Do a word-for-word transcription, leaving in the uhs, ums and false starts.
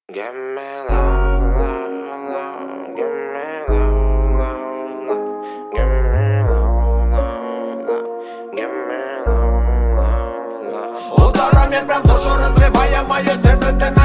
Give me love, love, love, give me love, love, love, give me love, love, love, give me love, love, love. Ударами прям в душу разрывая мое сердце, ты